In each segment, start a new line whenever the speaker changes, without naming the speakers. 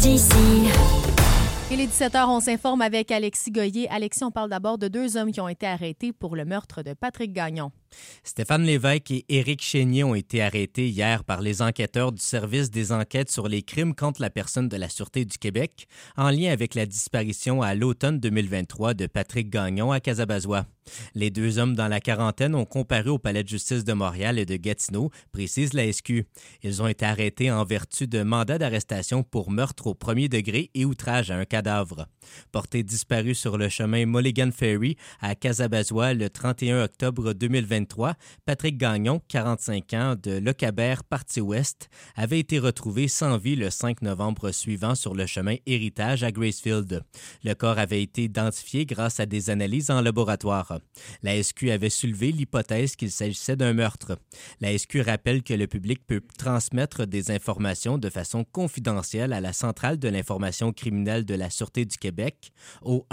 d'ici.
Il est 17h, on s'informe avec Alexis Goyer. Alexis, on parle d'abord de 2 hommes qui ont été arrêtés pour le meurtre de Patrick Gagnon.
Stéphane Lévesque et Éric Chénier ont été arrêtés hier par les enquêteurs du service des enquêtes sur les crimes contre la personne de la Sûreté du Québec en lien avec la disparition à l'automne 2023 de Patrick Gagnon à Casabazois. Les 2 hommes dans la quarantaine ont comparu au palais de justice de Montréal et de Gatineau, précise la SQ. Ils ont été arrêtés en vertu de mandats d'arrestation pour meurtre au premier degré et outrage à un cadavre. Porté disparu sur le chemin Mulligan Ferry à Casabazois le 31 octobre 2023, Patrick Gagnon, 45 ans, de Locabert, Partie Ouest, avait été retrouvé sans vie le 5 novembre suivant sur le chemin Héritage à Gracefield. Le corps avait été identifié grâce à des analyses en laboratoire. La SQ avait soulevé l'hypothèse qu'il s'agissait d'un meurtre. La SQ rappelle que le public peut transmettre des informations de façon confidentielle à la Centrale de l'information criminelle de la Sûreté du Québec au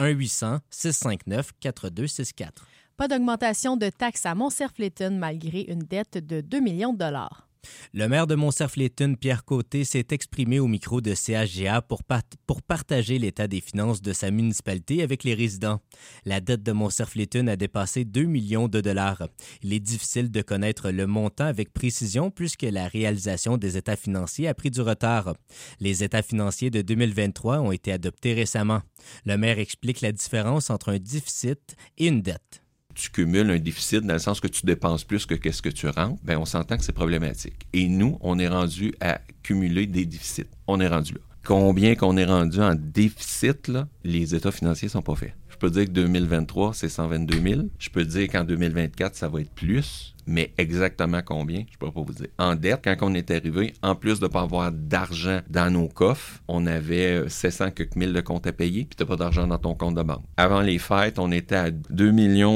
1-800-659-4264.
Pas d'augmentation de taxes à Montserf-Léton malgré une dette de 2 millions de dollars.
Le maire de Montserf-Léton, Pierre Côté, s'est exprimé au micro de CHGA pour partager l'état des finances de sa municipalité avec les résidents. La dette de Montserf-Léton a dépassé 2 millions de dollars. Il est difficile de connaître le montant avec précision puisque la réalisation des états financiers a pris du retard. Les états financiers de 2023 ont été adoptés récemment. Le maire explique la différence entre un déficit et une dette.
Tu cumules un déficit dans le sens que tu dépenses plus que qu'est-ce que tu rentres, bien, on s'entend que c'est problématique. Et nous, on est rendu à cumuler des déficits. On est rendu là. Combien qu'on est rendu en déficit, là, les états financiers ne sont pas faits. Je peux dire que 2023, c'est 122 000. Je peux dire qu'en 2024, ça va être plus. Mais exactement combien, je ne peux pas vous dire. En dette, quand on est arrivé, en plus de ne pas avoir d'argent dans nos coffres, on avait 700 quelques mille de comptes à payer, puis tu n'as pas d'argent dans ton compte de banque. Avant les fêtes, on était à 2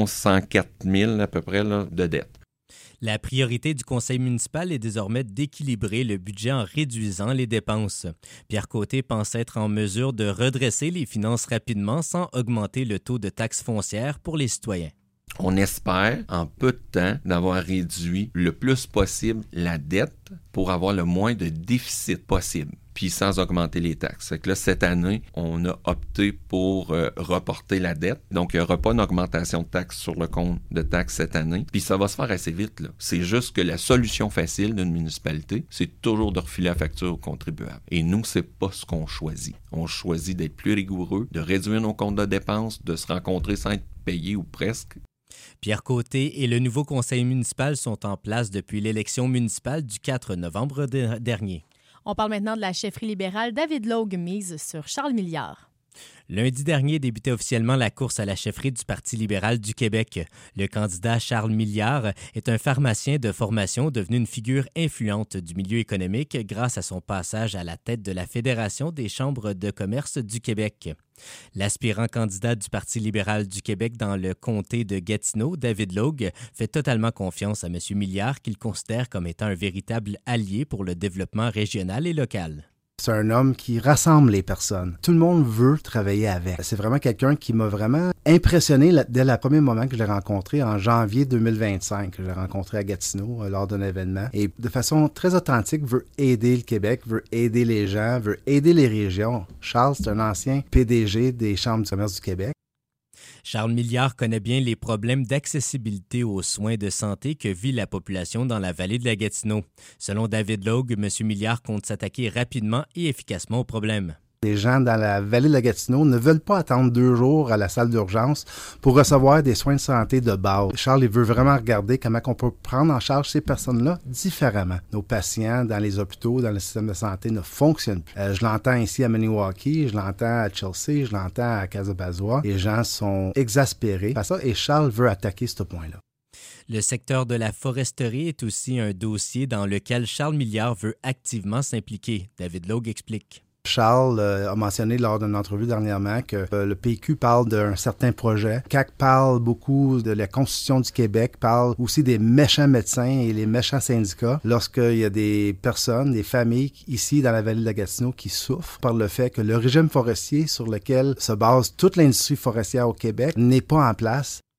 104 000 à peu près là, de dette.
La priorité du conseil municipal est désormais d'équilibrer le budget en réduisant les dépenses. Pierre Côté pense être en mesure de redresser les finances rapidement sans augmenter le taux de taxe foncière pour les citoyens.
On espère, en peu de temps, d'avoir réduit le plus possible la dette pour avoir le moins de déficit possible, puis sans augmenter les taxes. Fait que là, cette année, on a opté pour reporter la dette. Donc, il n'y aura pas d'augmentation de taxes sur le compte de taxes cette année. Puis ça va se faire assez vite, là. C'est juste que la solution facile d'une municipalité, c'est toujours de refiler la facture aux contribuables. Et nous, c'est pas ce qu'on choisit. On choisit d'être plus rigoureux, de réduire nos comptes de dépenses, de se rencontrer sans être payé ou presque.
Pierre Côté et le nouveau conseil municipal sont en place depuis l'élection municipale du 4 novembre dernier.
On parle maintenant de la chefferie libérale. David Logue mise sur Charles Milliard.
Lundi dernier débutait officiellement la course à la chefferie du Parti libéral du Québec. Le candidat Charles Milliard est un pharmacien de formation devenu une figure influente du milieu économique grâce à son passage à la tête de la Fédération des chambres de commerce du Québec. L'aspirant candidat du Parti libéral du Québec dans le comté de Gatineau, David Logue, fait totalement confiance à M. Milliard qu'il considère comme étant un véritable allié pour le développement régional et local.
C'est un homme qui rassemble les personnes. Tout le monde veut travailler avec. C'est vraiment quelqu'un qui m'a vraiment impressionné dès le premier moment que je l'ai rencontré en janvier 2025, que je l'ai rencontré à Gatineau lors d'un événement. Et de façon très authentique, veut aider le Québec, veut aider les gens, veut aider les régions. Charles, c'est un ancien PDG des Chambres de commerce du Québec.
Charles Milliard connaît bien les problèmes d'accessibilité aux soins de santé que vit la population dans la vallée de la Gatineau. Selon David Logue, M. Milliard compte s'attaquer rapidement et efficacement au problème.
Les gens dans la vallée de la Gatineau ne veulent pas attendre 2 jours à la salle d'urgence pour recevoir des soins de santé de base. Charles, il veut vraiment regarder comment on peut prendre en charge ces personnes-là différemment. Nos patients dans les hôpitaux, dans le système de santé ne fonctionnent plus. Je l'entends ici à Maniwaki, je l'entends à Chelsea, je l'entends à Casabazois. Les gens sont exaspérés par ça et Charles veut attaquer ce point-là.
Le secteur de la foresterie est aussi un dossier dans lequel Charles Milliard veut activement s'impliquer. David Logue explique.
Charles a mentionné lors d'une entrevue dernièrement que le PQ parle d'un certain projet. CAQ parle beaucoup de la Constitution du Québec, parle aussi des méchants médecins et les méchants syndicats. Lorsqu'il y a des personnes, des familles ici dans la vallée de la Gatineau qui souffrent par le fait que le régime forestier sur lequel se base toute l'industrie forestière au Québec n'est pas en place.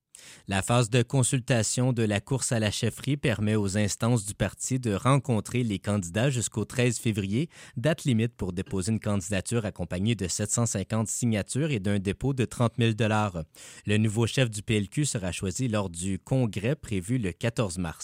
La phase de consultation de la course à la chefferie permet aux instances du parti de rencontrer les candidats jusqu'au 13 février, date limite pour déposer une candidature accompagnée de 750 signatures et d'un dépôt de 30 000 $. Le nouveau chef du PLQ sera choisi lors du congrès prévu le 14 mars.